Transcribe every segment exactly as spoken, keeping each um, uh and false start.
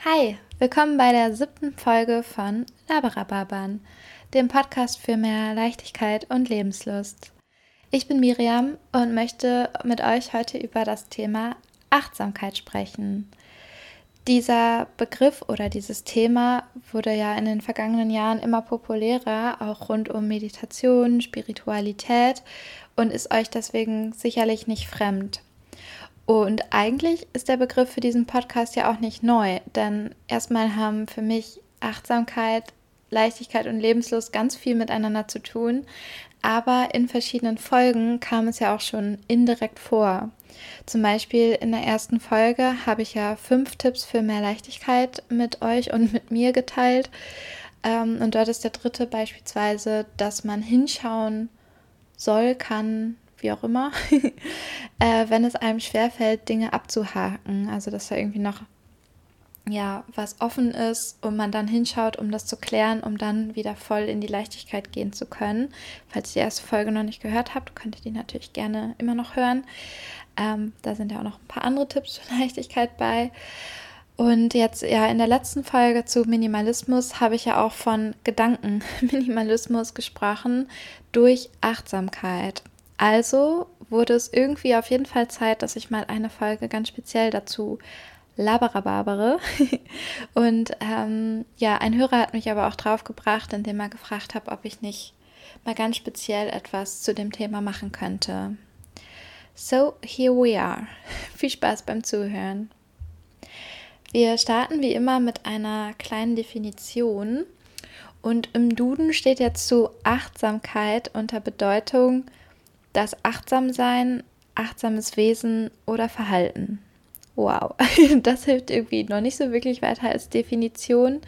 Hi, willkommen bei der siebten Folge von Laberababern, dem Podcast für mehr Leichtigkeit und Lebenslust. Ich bin Miriam und möchte mit euch heute über das Thema Achtsamkeit sprechen. Dieser Begriff oder dieses Thema wurde ja in den vergangenen Jahren immer populärer, auch rund um Meditation, Spiritualität und ist euch deswegen sicherlich nicht fremd. Und eigentlich ist der Begriff für diesen Podcast ja auch nicht neu, denn erstmal haben für mich Achtsamkeit, Leichtigkeit und Lebenslust ganz viel miteinander zu tun, aber in verschiedenen Folgen kam es ja auch schon indirekt vor. Zum Beispiel in der ersten Folge habe ich ja fünf Tipps für mehr Leichtigkeit mit euch und mit mir geteilt. Und dort ist der dritte beispielsweise, dass man hinschauen soll, kann, wie auch immer, äh, wenn es einem schwerfällt, Dinge abzuhaken. Also dass da irgendwie noch ja, was offen ist und man dann hinschaut, um das zu klären, um dann wieder voll in die Leichtigkeit gehen zu können. Falls ihr die erste Folge noch nicht gehört habt, könnt ihr die natürlich gerne immer noch hören. Ähm, da sind ja auch noch ein paar andere Tipps für Leichtigkeit bei. Und jetzt ja in der letzten Folge zu Minimalismus habe ich ja auch von Gedankenminimalismus gesprochen durch Achtsamkeit. Also wurde es irgendwie auf jeden Fall Zeit, dass ich mal eine Folge ganz speziell dazu laberababere. Und ähm, ja, ein Hörer hat mich aber auch drauf gebracht, indem er gefragt hat, ob ich nicht mal ganz speziell etwas zu dem Thema machen könnte. So, here we are. Viel Spaß beim Zuhören. Wir starten wie immer mit einer kleinen Definition. Und im Duden steht jetzt zu Achtsamkeit unter Bedeutung das Achtsamsein, achtsames Wesen oder Verhalten. Wow, das hilft irgendwie noch nicht so wirklich weiter als Definition.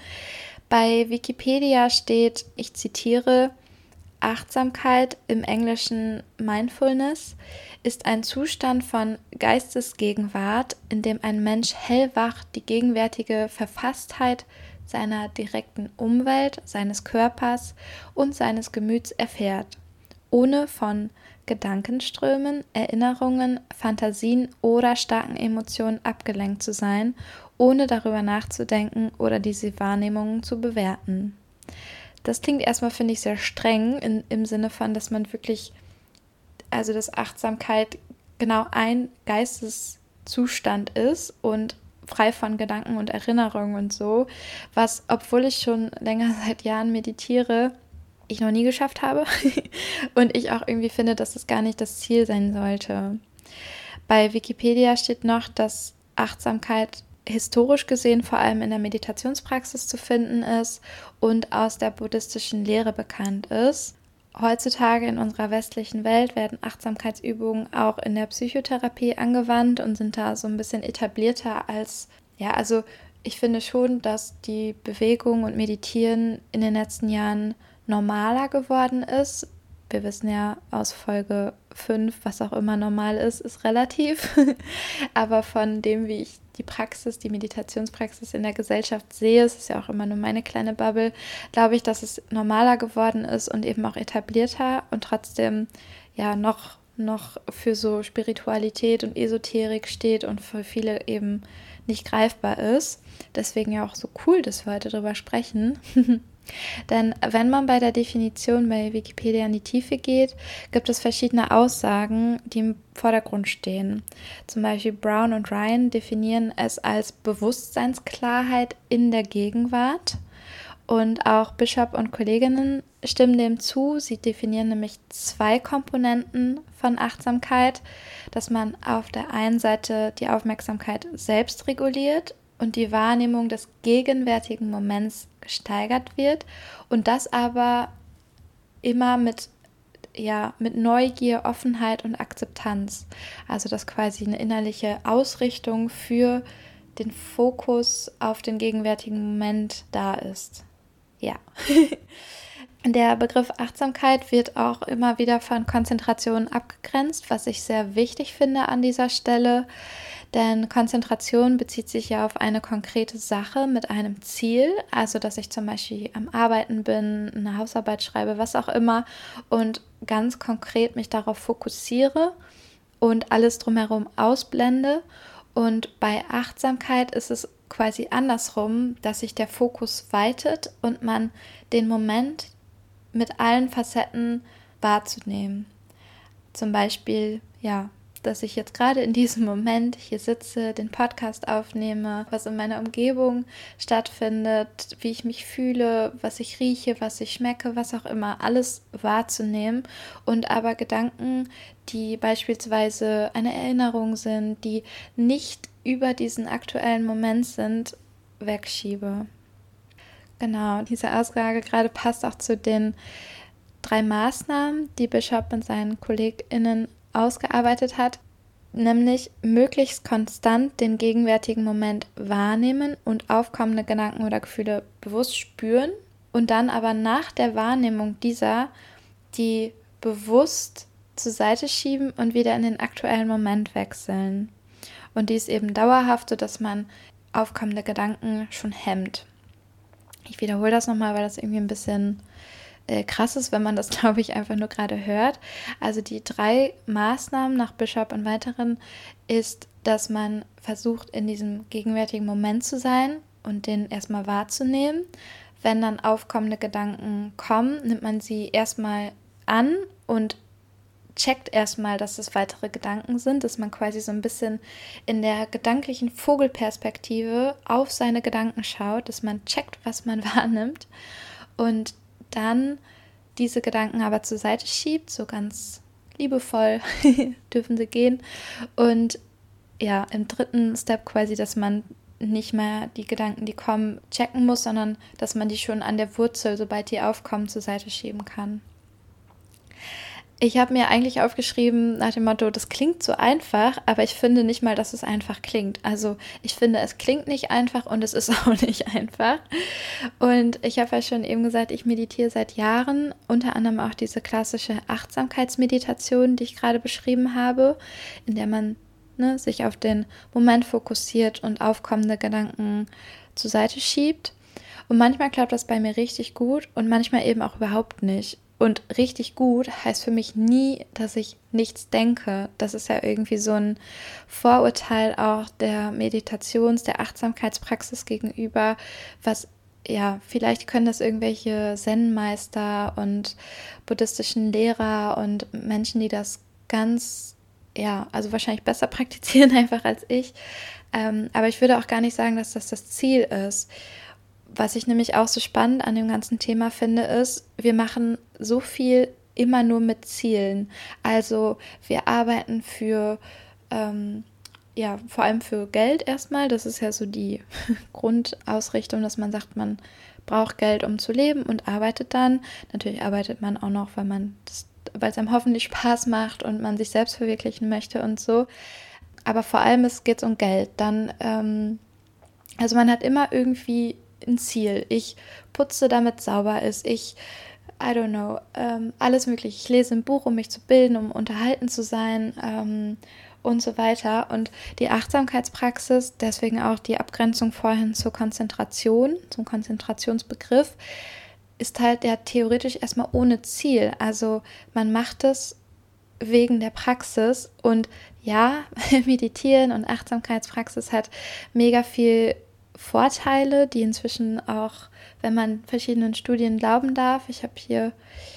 Bei Wikipedia steht, ich zitiere, Achtsamkeit, im Englischen Mindfulness, ist ein Zustand von Geistesgegenwart, in dem ein Mensch hellwach die gegenwärtige Verfasstheit seiner direkten Umwelt, seines Körpers und seines Gemüts erfährt, ohne von Gedankenströmen, Erinnerungen, Fantasien oder starken Emotionen abgelenkt zu sein, ohne darüber nachzudenken oder diese Wahrnehmungen zu bewerten. Das klingt erstmal, finde ich, sehr streng in, im Sinne von, dass man wirklich, also dass Achtsamkeit genau ein Geisteszustand ist und frei von Gedanken und Erinnerungen und so, was, obwohl ich schon länger seit Jahren meditiere, ich noch nie geschafft habe und ich auch irgendwie finde, dass das gar nicht das Ziel sein sollte. Bei Wikipedia steht noch, dass Achtsamkeit historisch gesehen vor allem in der Meditationspraxis zu finden ist und aus der buddhistischen Lehre bekannt ist. Heutzutage in unserer westlichen Welt werden Achtsamkeitsübungen auch in der Psychotherapie angewandt und sind da so ein bisschen etablierter als, ja, also ich finde schon, dass die Bewegung und Meditieren in den letzten Jahren normaler geworden ist. Wir wissen ja aus Folge fünf, was auch immer normal ist, ist relativ. Aber von dem, wie ich die Praxis, die Meditationspraxis in der Gesellschaft sehe, es ist ja auch immer nur meine kleine Bubble, glaube ich, dass es normaler geworden ist und eben auch etablierter und trotzdem ja noch, noch für so Spiritualität und Esoterik steht und für viele eben nicht greifbar ist. Deswegen ja auch so cool, dass wir heute darüber sprechen. Denn wenn man bei der Definition bei Wikipedia in die Tiefe geht, gibt es verschiedene Aussagen, die im Vordergrund stehen. Zum Beispiel Brown und Ryan definieren es als Bewusstseinsklarheit in der Gegenwart. Und auch Bishop und Kolleginnen stimmen dem zu. Sie definieren nämlich zwei Komponenten von Achtsamkeit, dass man auf der einen Seite die Aufmerksamkeit selbst reguliert und die Wahrnehmung des gegenwärtigen Moments gesteigert wird und das aber immer mit, ja, mit Neugier, Offenheit und Akzeptanz. Also dass quasi eine innerliche Ausrichtung für den Fokus auf den gegenwärtigen Moment da ist. Ja. Der Begriff Achtsamkeit wird auch immer wieder von Konzentration abgegrenzt, was ich sehr wichtig finde an dieser Stelle. Denn Konzentration bezieht sich ja auf eine konkrete Sache mit einem Ziel, also dass ich zum Beispiel am Arbeiten bin, eine Hausarbeit schreibe, was auch immer und ganz konkret mich darauf fokussiere und alles drumherum ausblende. Und bei Achtsamkeit ist es quasi andersrum, dass sich der Fokus weitet und man den Moment mit allen Facetten wahrzunehmen. Zum Beispiel, ja, dass ich jetzt gerade in diesem Moment hier sitze, den Podcast aufnehme, was in meiner Umgebung stattfindet, wie ich mich fühle, was ich rieche, was ich schmecke, was auch immer, alles wahrzunehmen und aber Gedanken, die beispielsweise eine Erinnerung sind, die nicht über diesen aktuellen Moment sind, wegschiebe. Genau, diese Aussage gerade passt auch zu den drei Maßnahmen, die Bishop mit seinen KollegInnen ausgearbeitet hat, nämlich möglichst konstant den gegenwärtigen Moment wahrnehmen und aufkommende Gedanken oder Gefühle bewusst spüren und dann aber nach der Wahrnehmung dieser die bewusst zur Seite schieben und wieder in den aktuellen Moment wechseln. Und dies eben dauerhaft, sodass man aufkommende Gedanken schon hemmt. Ich wiederhole das nochmal, weil das irgendwie ein bisschen krass ist, wenn man das, glaube ich, einfach nur gerade hört. Also die drei Maßnahmen nach Bishop und weiteren ist, dass man versucht, in diesem gegenwärtigen Moment zu sein und den erstmal wahrzunehmen. Wenn dann aufkommende Gedanken kommen, nimmt man sie erstmal an und checkt erstmal, dass es weitere Gedanken sind, dass man quasi so ein bisschen in der gedanklichen Vogelperspektive auf seine Gedanken schaut, dass man checkt, was man wahrnimmt und dann diese Gedanken aber zur Seite schiebt, so ganz liebevoll dürfen sie gehen. Und ja, im dritten Step quasi, dass man nicht mehr die Gedanken, die kommen, checken muss, sondern dass man die schon an der Wurzel, sobald die aufkommen, zur Seite schieben kann. Ich habe mir eigentlich aufgeschrieben nach dem Motto, das klingt so einfach, aber ich finde nicht mal, dass es einfach klingt. Also ich finde, es klingt nicht einfach und es ist auch nicht einfach. Und ich habe ja schon eben gesagt, ich meditiere seit Jahren, unter anderem auch diese klassische Achtsamkeitsmeditation, die ich gerade beschrieben habe, in der man ne, sich auf den Moment fokussiert und aufkommende Gedanken zur Seite schiebt. Und manchmal klappt das bei mir richtig gut und manchmal eben auch überhaupt nicht. Und richtig gut heißt für mich nie, dass ich nichts denke. Das ist ja irgendwie so ein Vorurteil auch der Meditations-, der Achtsamkeitspraxis gegenüber, was, ja, vielleicht können das irgendwelche Zen-Meister und buddhistischen Lehrer und Menschen, die das ganz, ja, also wahrscheinlich besser praktizieren einfach als ich. Ähm, aber ich würde auch gar nicht sagen, dass das das Ziel ist. Was ich nämlich auch so spannend an dem ganzen Thema finde, ist, wir machen so viel immer nur mit Zielen. Also wir arbeiten für, ähm, ja, vor allem für Geld erstmal. Das ist ja so die Grundausrichtung, dass man sagt, man braucht Geld, um zu leben und arbeitet dann. Natürlich arbeitet man auch noch, weil man das, weil es einem hoffentlich Spaß macht und man sich selbst verwirklichen möchte und so. Aber vor allem es geht um Geld. Dann, ähm, also man hat immer irgendwie ein Ziel. Ich putze, damit sauber ist. Ich, I don't know, ähm, alles mögliche. Ich lese ein Buch, um mich zu bilden, um unterhalten zu sein ähm, und so weiter. Und die Achtsamkeitspraxis, deswegen auch die Abgrenzung vorhin zur Konzentration, zum Konzentrationsbegriff, ist halt ja theoretisch erstmal ohne Ziel. Also man macht es wegen der Praxis und ja, Meditieren und Achtsamkeitspraxis hat mega viel Vorteile, die inzwischen auch, wenn man verschiedenen Studien glauben darf, ich habe hier,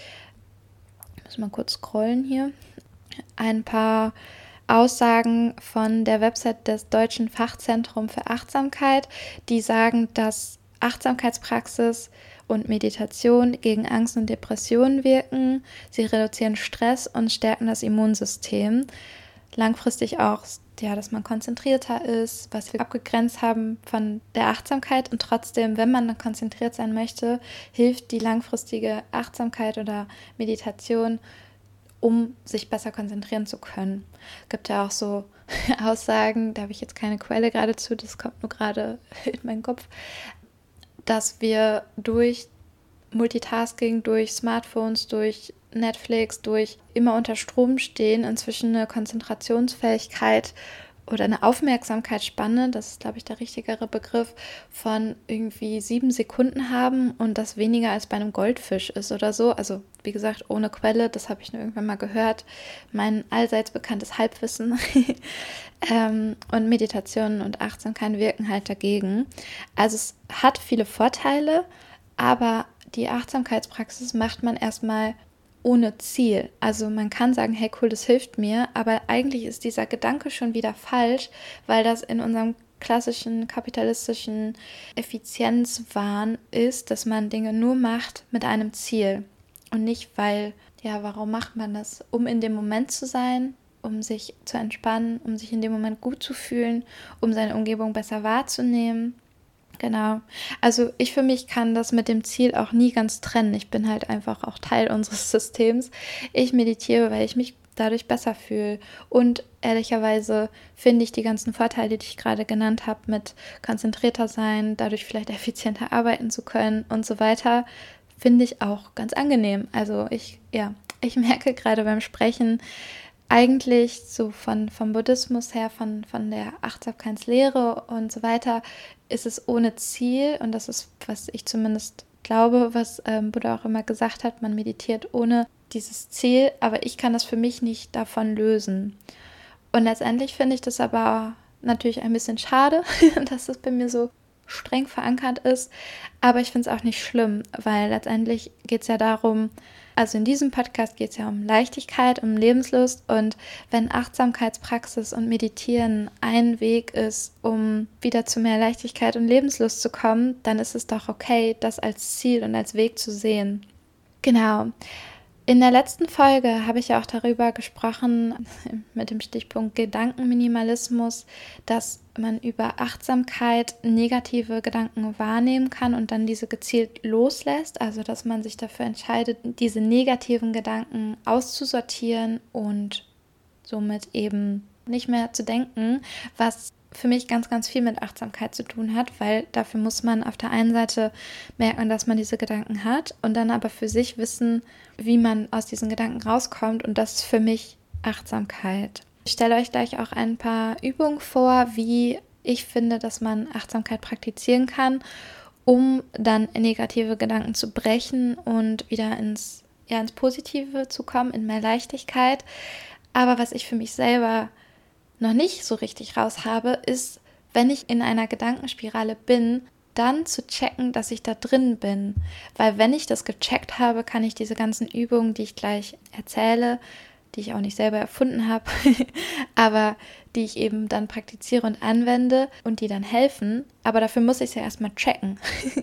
ich muss mal kurz scrollen hier, ein paar Aussagen von der Website des Deutschen Fachzentrums für Achtsamkeit, die sagen, dass Achtsamkeitspraxis und Meditation gegen Angst und Depressionen wirken, sie reduzieren Stress und stärken das Immunsystem. Langfristig auch, ja, dass man konzentrierter ist, was wir abgegrenzt haben von der Achtsamkeit und trotzdem, wenn man dann konzentriert sein möchte, hilft die langfristige Achtsamkeit oder Meditation, um sich besser konzentrieren zu können. Es gibt ja auch so Aussagen, da habe ich jetzt keine Quelle gerade zu, das kommt nur gerade in meinen Kopf, dass wir durch Multitasking, durch Smartphones, durch Netflix, durch immer unter Strom stehen, inzwischen eine Konzentrationsfähigkeit oder eine Aufmerksamkeitsspanne, das ist, glaube ich, der richtigere Begriff, von irgendwie sieben Sekunden haben und das weniger als bei einem Goldfisch ist oder so. Also wie gesagt, ohne Quelle, das habe ich nur irgendwann mal gehört. Mein allseits bekanntes Halbwissen. ähm, und Meditation und Achtsamkeit wirken halt dagegen. Also es hat viele Vorteile, aber die Achtsamkeitspraxis macht man erstmal ohne Ziel. Also man kann sagen, hey cool, das hilft mir, aber eigentlich ist dieser Gedanke schon wieder falsch, weil das in unserem klassischen kapitalistischen Effizienzwahn ist, dass man Dinge nur macht mit einem Ziel und nicht, weil, ja, warum macht man das? Um in dem Moment zu sein, um sich zu entspannen, um sich in dem Moment gut zu fühlen, um seine Umgebung besser wahrzunehmen. Genau. Also ich für mich kann das mit dem Ziel auch nie ganz trennen. Ich bin halt einfach auch Teil unseres Systems. Ich meditiere, weil ich mich dadurch besser fühle. Und ehrlicherweise finde ich die ganzen Vorteile, die ich gerade genannt habe, mit konzentrierter sein, dadurch vielleicht effizienter arbeiten zu können und so weiter, finde ich auch ganz angenehm. Also ich, ja, ich merke gerade beim Sprechen, eigentlich so von, vom Buddhismus her, von, von der Achtsamkeitslehre und so weiter, ist es ohne Ziel. Und das ist, was ich zumindest glaube, was ähm, Buddha auch immer gesagt hat, man meditiert ohne dieses Ziel. Aber ich kann das für mich nicht davon lösen. Und letztendlich finde ich das aber natürlich ein bisschen schade, dass es bei mir so streng verankert ist. Aber ich finde es auch nicht schlimm, weil letztendlich geht es ja darum, also in diesem Podcast geht es ja um Leichtigkeit, um Lebenslust, und wenn Achtsamkeitspraxis und Meditieren ein Weg ist, um wieder zu mehr Leichtigkeit und Lebenslust zu kommen, dann ist es doch okay, das als Ziel und als Weg zu sehen. Genau. In der letzten Folge habe ich ja auch darüber gesprochen, mit dem Stichpunkt Gedankenminimalismus, dass man über Achtsamkeit negative Gedanken wahrnehmen kann und dann diese gezielt loslässt. Also dass man sich dafür entscheidet, diese negativen Gedanken auszusortieren und somit eben nicht mehr zu denken, was für mich ganz, ganz viel mit Achtsamkeit zu tun hat, weil dafür muss man auf der einen Seite merken, dass man diese Gedanken hat und dann aber für sich wissen, wie man aus diesen Gedanken rauskommt, und das ist für mich Achtsamkeit. Ich stelle euch gleich auch ein paar Übungen vor, wie ich finde, dass man Achtsamkeit praktizieren kann, um dann negative Gedanken zu brechen und wieder ins, ja, ins Positive zu kommen, in mehr Leichtigkeit. Aber was ich für mich selber noch nicht so richtig raus habe, ist, wenn ich in einer Gedankenspirale bin, dann zu checken, dass ich da drin bin. Weil wenn ich das gecheckt habe, kann ich diese ganzen Übungen, die ich gleich erzähle, die ich auch nicht selber erfunden habe, aber die ich eben dann praktiziere und anwende und die dann helfen. Aber dafür muss ich es ja erstmal checken.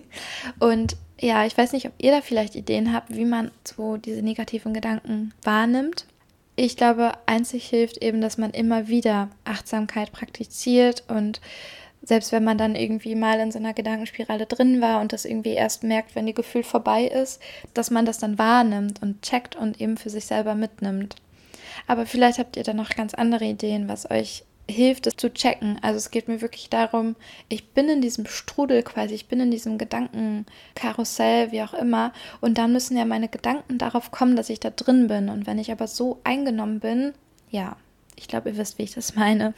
Und ja, ich weiß nicht, ob ihr da vielleicht Ideen habt, wie man so diese negativen Gedanken wahrnimmt. Ich glaube, einzig hilft eben, dass man immer wieder Achtsamkeit praktiziert, und selbst wenn man dann irgendwie mal in so einer Gedankenspirale drin war und das irgendwie erst merkt, wenn die Gefühl vorbei ist, dass man das dann wahrnimmt und checkt und eben für sich selber mitnimmt. Aber vielleicht habt ihr da noch ganz andere Ideen, was euch hilft, es zu checken. Also es geht mir wirklich darum, ich bin in diesem Strudel quasi, ich bin in diesem Gedankenkarussell, wie auch immer, und dann müssen ja meine Gedanken darauf kommen, dass ich da drin bin. Und wenn ich aber so eingenommen bin, ja, ich glaube, ihr wisst, wie ich das meine.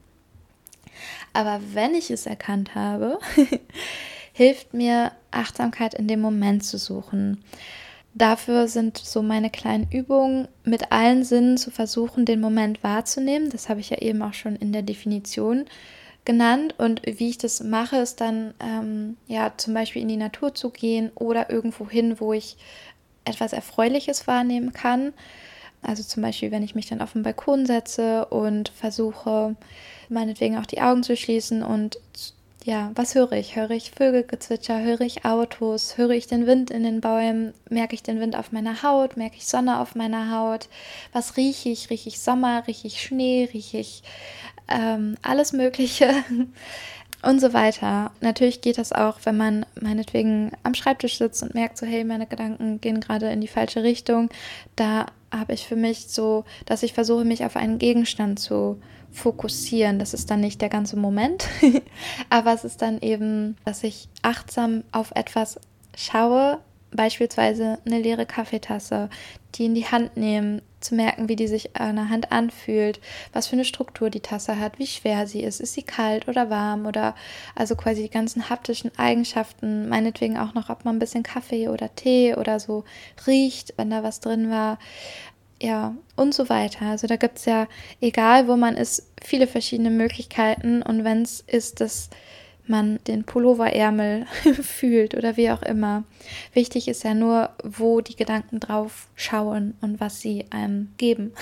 Aber wenn ich es erkannt habe, hilft mir Achtsamkeit in dem Moment zu suchen. Dafür sind so meine kleinen Übungen, mit allen Sinnen zu versuchen, den Moment wahrzunehmen. Das habe ich ja eben auch schon in der Definition genannt. Und wie ich das mache, ist dann ähm, ja zum Beispiel in die Natur zu gehen oder irgendwo hin, wo ich etwas Erfreuliches wahrnehmen kann. Also zum Beispiel, wenn ich mich dann auf den Balkon setze und versuche, meinetwegen auch die Augen zu schließen und ja, was höre ich? Höre ich Vögelgezwitscher? Höre ich Autos? Höre ich den Wind in den Bäumen? Merke ich den Wind auf meiner Haut? Merke ich Sonne auf meiner Haut? Was rieche ich? Rieche ich Sommer? Rieche ich Schnee? Rieche ich ähm, alles Mögliche? Und so weiter. Natürlich geht das auch, wenn man meinetwegen am Schreibtisch sitzt und merkt so, hey, meine Gedanken gehen gerade in die falsche Richtung. Da habe ich für mich so, dass ich versuche, mich auf einen Gegenstand zu fokussieren. Das ist dann nicht der ganze Moment, aber es ist dann eben, dass ich achtsam auf etwas schaue, beispielsweise eine leere Kaffeetasse, die in die Hand nehmen, zu merken, wie die sich an der Hand anfühlt, was für eine Struktur die Tasse hat, wie schwer sie ist, ist sie kalt oder warm oder also quasi die ganzen haptischen Eigenschaften, meinetwegen auch noch, ob man ein bisschen Kaffee oder Tee oder so riecht, wenn da was drin war, ja, und so weiter. Also da gibt es ja, egal wo man ist, viele verschiedene Möglichkeiten und wenn es ist, dass man den Pulloverärmel fühlt oder wie auch immer. Wichtig ist ja nur, wo die Gedanken drauf schauen und was sie einem geben.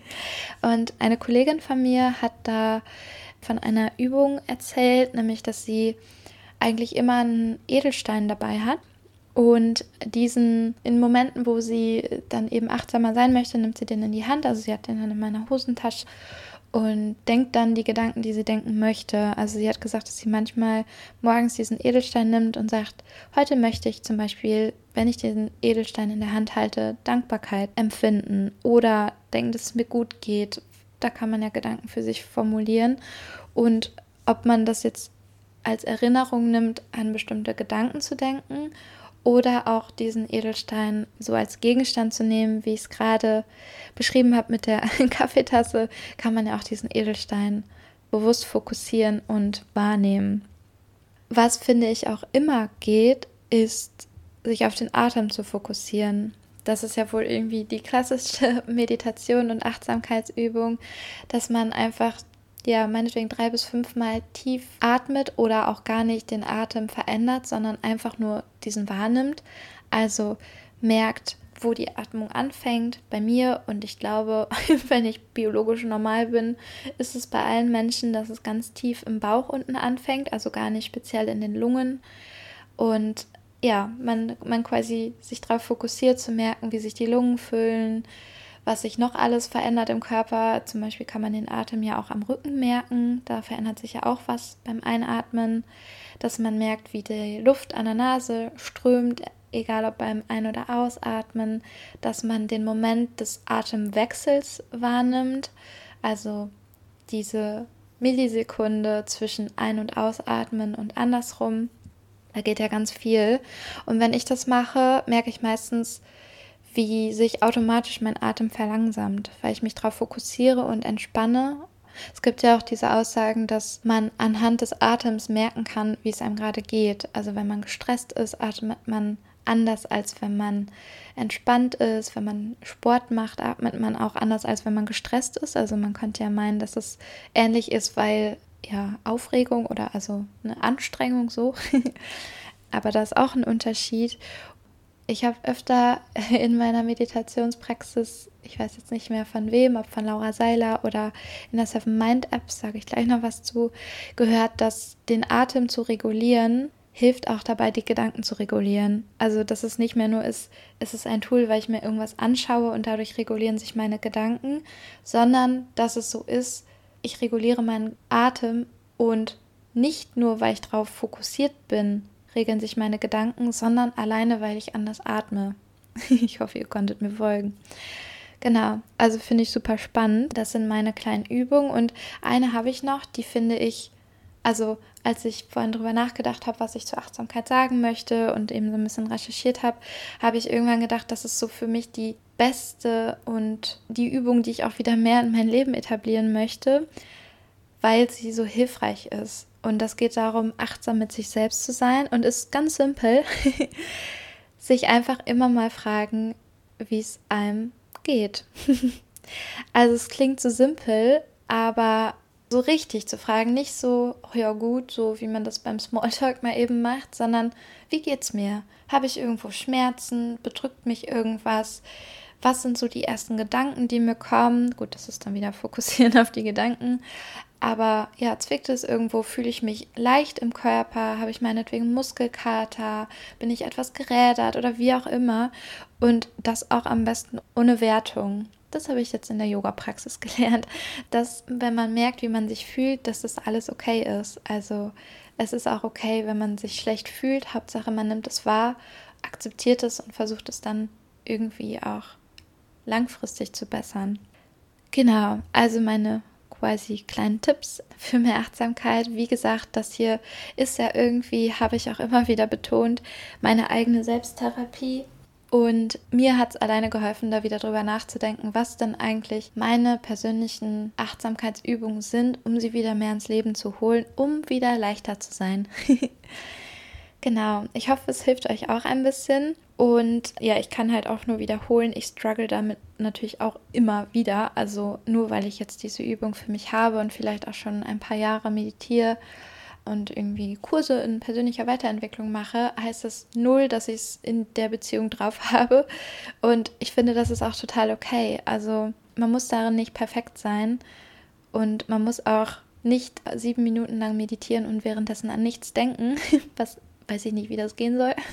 Und eine Kollegin von mir hat da von einer Übung erzählt, nämlich, dass sie eigentlich immer einen Edelstein dabei hat. Und diesen, in Momenten, wo sie dann eben achtsamer sein möchte, nimmt sie den in die Hand. Also sie hat den dann in meiner Hosentasche und denkt dann die Gedanken, die sie denken möchte. Also sie hat gesagt, dass sie manchmal morgens diesen Edelstein nimmt und sagt, heute möchte ich zum Beispiel, wenn ich diesen Edelstein in der Hand halte, Dankbarkeit empfinden oder denken, dass es mir gut geht. Da kann man ja Gedanken für sich formulieren. Und ob man das jetzt als Erinnerung nimmt, an bestimmte Gedanken zu denken oder auch diesen Edelstein so als Gegenstand zu nehmen, wie ich es gerade beschrieben habe mit der Kaffeetasse, kann man ja auch diesen Edelstein bewusst fokussieren und wahrnehmen. Was, finde ich, auch immer geht, ist, sich auf den Atem zu fokussieren. Das ist ja wohl irgendwie die klassische Meditation und Achtsamkeitsübung, dass man einfach ja, meinetwegen drei bis fünfmal tief atmet oder auch gar nicht den Atem verändert, sondern einfach nur diesen wahrnimmt. Also merkt, wo die Atmung anfängt bei mir und ich glaube, wenn ich biologisch normal bin, ist es bei allen Menschen, dass es ganz tief im Bauch unten anfängt, also gar nicht speziell in den Lungen und ja, man, man quasi sich darauf fokussiert zu merken, wie sich die Lungen füllen, was sich noch alles verändert im Körper. Zum Beispiel kann man den Atem ja auch am Rücken merken. Da verändert sich ja auch was beim Einatmen, dass man merkt, wie die Luft an der Nase strömt, egal ob beim Ein- oder Ausatmen, dass man den Moment des Atemwechsels wahrnimmt, also diese Millisekunde zwischen Ein- und Ausatmen und andersrum. Da geht ja ganz viel. Und wenn ich das mache, merke ich meistens, wie sich automatisch mein Atem verlangsamt, weil ich mich darauf fokussiere und entspanne. Es gibt ja auch diese Aussagen, dass man anhand des Atems merken kann, wie es einem gerade geht. Also wenn man gestresst ist, atmet man anders, als wenn man entspannt ist. Wenn man Sport macht, atmet man auch anders, als wenn man gestresst ist. Also man könnte ja meinen, dass es ähnlich ist, weil ja Aufregung oder also eine Anstrengung so. Aber da ist auch ein Unterschied. Ich habe öfter in meiner Meditationspraxis, ich weiß jetzt nicht mehr von wem, ob von Laura Seiler oder in der Seven Mind App, sage ich gleich noch was zu, gehört, dass den Atem zu regulieren, hilft auch dabei, die Gedanken zu regulieren. Also, dass es nicht mehr nur ist, es ist ein Tool, weil ich mir irgendwas anschaue und dadurch regulieren sich meine Gedanken, sondern dass es so ist, ich reguliere meinen Atem und nicht nur, weil ich darauf fokussiert bin, regeln sich meine Gedanken, sondern alleine, weil ich anders atme. Ich hoffe, ihr konntet mir folgen. Genau, also finde ich super spannend. Das sind meine kleinen Übungen und eine habe ich noch, die finde ich, also als ich vorhin drüber nachgedacht habe, was ich zur Achtsamkeit sagen möchte und eben so ein bisschen recherchiert habe, habe ich irgendwann gedacht, das ist so für mich die beste und die Übung, die ich auch wieder mehr in mein Leben etablieren möchte, weil sie so hilfreich ist. Und das geht darum, achtsam mit sich selbst zu sein und ist ganz simpel, sich einfach immer mal fragen, wie es einem geht. Also es klingt so simpel, aber so richtig zu fragen, nicht so, oh ja gut, so wie man das beim Smalltalk mal eben macht, sondern wie geht's mir? Habe ich irgendwo Schmerzen? Bedrückt mich irgendwas? Was sind so die ersten Gedanken, die mir kommen? Gut, das ist dann wieder fokussieren auf die Gedanken. Aber ja, zwickt es irgendwo? Fühle ich mich leicht im Körper? Habe ich meinetwegen Muskelkater? Bin ich etwas gerädert oder wie auch immer? Und das auch am besten ohne Wertung. Das habe ich jetzt in der Yoga-Praxis gelernt, dass wenn man merkt, wie man sich fühlt, dass das alles okay ist. Also es ist auch okay, wenn man sich schlecht fühlt. Hauptsache, man nimmt es wahr, akzeptiert es und versucht es dann irgendwie auch langfristig zu bessern. Genau, also meine quasi kleinen Tipps für mehr Achtsamkeit. Wie gesagt, das hier ist ja irgendwie, habe ich auch immer wieder betont, meine eigene Selbsttherapie. Und mir hat es alleine geholfen, da wieder drüber nachzudenken, was denn eigentlich meine persönlichen Achtsamkeitsübungen sind, um sie wieder mehr ins Leben zu holen, um wieder leichter zu sein. Genau, ich hoffe, es hilft euch auch ein bisschen. Und ja, ich kann halt auch nur wiederholen, ich struggle damit natürlich auch immer wieder. Also nur weil ich jetzt diese Übung für mich habe und vielleicht auch schon ein paar Jahre meditiere und irgendwie Kurse in persönlicher Weiterentwicklung mache, heißt das null, dass ich es in der Beziehung drauf habe. Und ich finde, das ist auch total okay. Also man muss darin nicht perfekt sein und man muss auch nicht sieben Minuten lang meditieren und währenddessen an nichts denken, was weiß ich nicht, wie das gehen soll.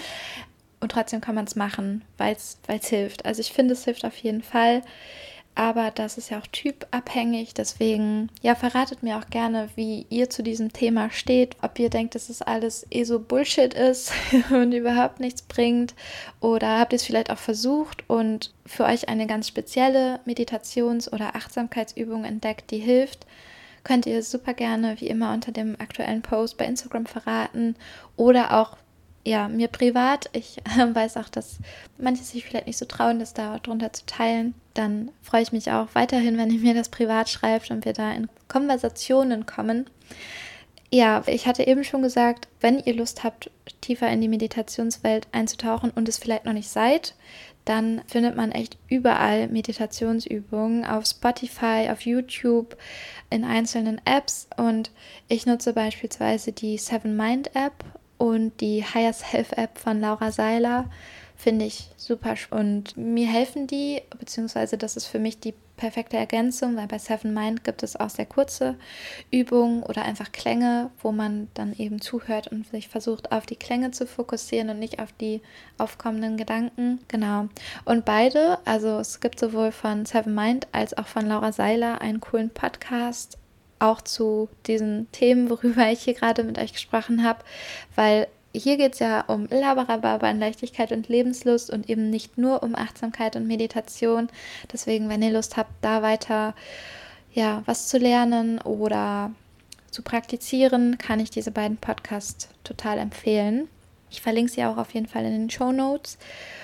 Und trotzdem kann man es machen, weil es hilft. Also ich finde, es hilft auf jeden Fall. Aber das ist ja auch typabhängig. Deswegen, ja, verratet mir auch gerne, wie ihr zu diesem Thema steht. Ob ihr denkt, dass es alles eh so Bullshit ist und überhaupt nichts bringt. Oder habt ihr es vielleicht auch versucht und für euch eine ganz spezielle Meditations- oder Achtsamkeitsübung entdeckt, die hilft. Könnt ihr super gerne, wie immer, unter dem aktuellen Post bei Instagram verraten oder auch ja, mir privat. Ich äh, weiß auch, dass manche sich vielleicht nicht so trauen, das da drunter zu teilen. Dann freue ich mich auch weiterhin, wenn ihr mir das privat schreibt und wir da in Konversationen kommen. Ja, ich hatte eben schon gesagt, wenn ihr Lust habt, tiefer in die Meditationswelt einzutauchen und es vielleicht noch nicht seid, dann findet man echt überall Meditationsübungen auf Spotify, auf YouTube, in einzelnen Apps. Und ich nutze beispielsweise die Seven Mind App und die Higher Self App von Laura Seiler. Finde ich super und mir helfen die, beziehungsweise das ist für mich die perfekte Ergänzung, weil bei Seven Mind gibt es auch sehr kurze Übungen oder einfach Klänge, wo man dann eben zuhört und sich versucht, auf die Klänge zu fokussieren und nicht auf die aufkommenden Gedanken. Genau. Und beide, also es gibt sowohl von Seven Mind als auch von Laura Seiler einen coolen Podcast, auch zu diesen Themen, worüber ich hier gerade mit euch gesprochen habe, weil hier geht es ja um Laberababa, Leichtigkeit und Lebenslust und eben nicht nur um Achtsamkeit und Meditation. Deswegen, wenn ihr Lust habt, da weiter ja, was zu lernen oder zu praktizieren, kann ich diese beiden Podcasts total empfehlen. Ich verlinke sie auch auf jeden Fall in den Shownotes.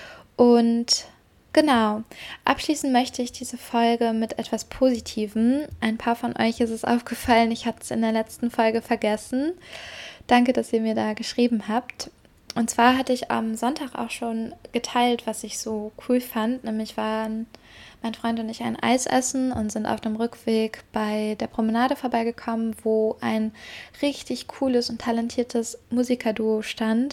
Und genau, abschließen möchte ich diese Folge mit etwas Positivem. Ein paar von euch ist es aufgefallen, ich hatte es in der letzten Folge vergessen. Danke, dass ihr mir da geschrieben habt. Und zwar hatte ich am Sonntag auch schon geteilt, was ich so cool fand. Nämlich waren mein Freund und ich ein Eis essen und sind auf dem Rückweg bei der Promenade vorbeigekommen, wo ein richtig cooles und talentiertes Musikerduo stand.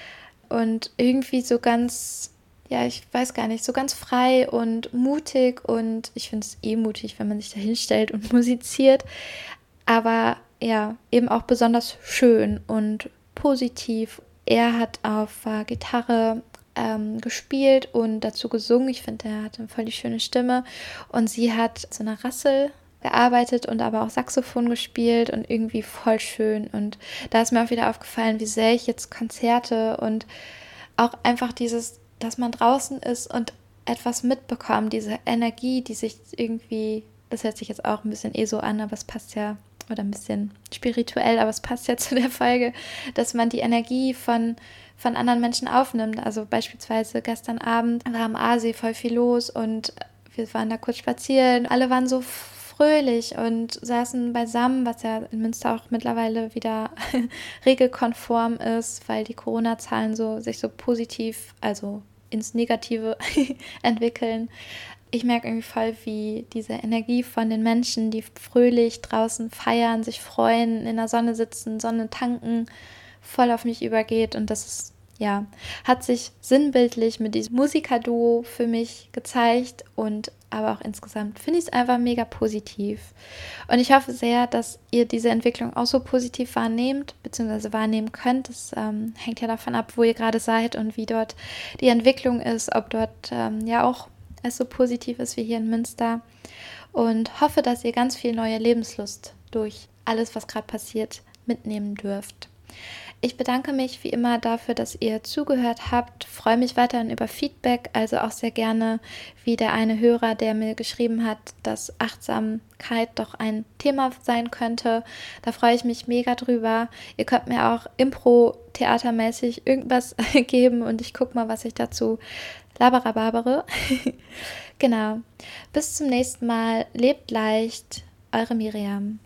Und irgendwie so ganz, ja, ich weiß gar nicht, so ganz frei und mutig. Und ich finde es eh mutig, wenn man sich da hinstellt und musiziert. Aber ja, eben auch besonders schön und positiv. Er hat auf äh, Gitarre ähm, gespielt und dazu gesungen. Ich finde, er hat eine voll die schöne Stimme. Und sie hat zu einer Rassel gearbeitet und aber auch Saxophon gespielt und irgendwie voll schön. Und da ist mir auch wieder aufgefallen, wie sehr ich jetzt Konzerte und auch einfach dieses, dass man draußen ist und etwas mitbekommt, diese Energie, die sich irgendwie, das hört sich jetzt auch ein bisschen eh so an, aber es passt ja, oder ein bisschen spirituell, aber es passt ja zu der Folge, dass man die Energie von, von anderen Menschen aufnimmt. Also beispielsweise gestern Abend war am Aasee voll viel los und wir waren da kurz spazieren. Alle waren so fröhlich und saßen beisammen, was ja in Münster auch mittlerweile wieder regelkonform ist, weil die Corona-Zahlen so, sich so positiv, also ins Negative entwickeln. Ich merke irgendwie voll, wie diese Energie von den Menschen, die fröhlich draußen feiern, sich freuen, in der Sonne sitzen, Sonne tanken, voll auf mich übergeht. Und das ist, ja, hat sich sinnbildlich mit diesem Musikerduo für mich gezeigt und aber auch insgesamt finde ich es einfach mega positiv. Und ich hoffe sehr, dass ihr diese Entwicklung auch so positiv wahrnehmt, beziehungsweise wahrnehmen könnt. Das ähm, hängt ja davon ab, wo ihr gerade seid und wie dort die Entwicklung ist, ob dort ähm, ja auch es so positiv ist wie hier in Münster. Und hoffe, dass ihr ganz viel neue Lebenslust durch alles, was gerade passiert, mitnehmen dürft. Ich bedanke mich wie immer dafür, dass ihr zugehört habt. Freue mich weiterhin über Feedback, also auch sehr gerne wie der eine Hörer, der mir geschrieben hat, dass Achtsamkeit doch ein Thema sein könnte. Da freue ich mich mega drüber. Ihr könnt mir auch Impro-theatermäßig irgendwas geben und ich gucke mal, was ich dazu laberababere. Genau. Bis zum nächsten Mal. Lebt leicht. Eure Miriam.